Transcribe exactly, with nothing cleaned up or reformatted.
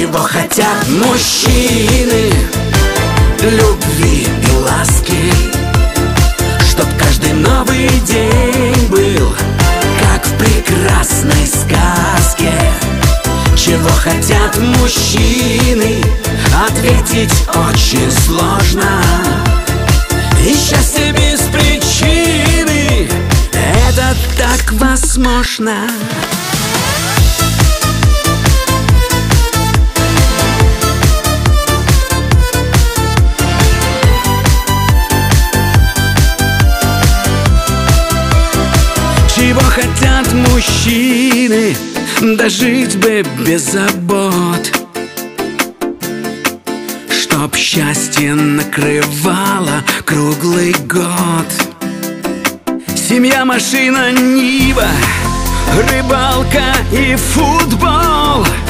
Чего хотят мужчины? Любви и ласки, чтоб каждый новый день был как в прекрасной сказке. Чего хотят мужчины? Ответить очень сложно. И счастье без причины — это так возможно. Чего хотят мужчины? Дожить бы без забот, чтоб счастье накрывало круглый год. Семья, машина, нива, рыбалка и футбол.